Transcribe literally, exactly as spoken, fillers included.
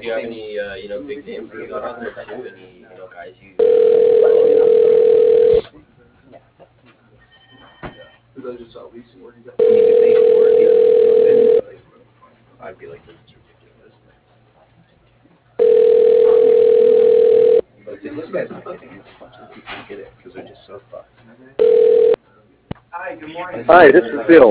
you have any, uh, you know, big names that you got on there too? Any, you know, guys you? Because I just saw Lisa where you got. I mean, if they were to like, I'd be like, this is ridiculous. But if this guy's not getting it, a bunch of people get it because they're just so fucked. Hi, good morning. Hi, this is Bill.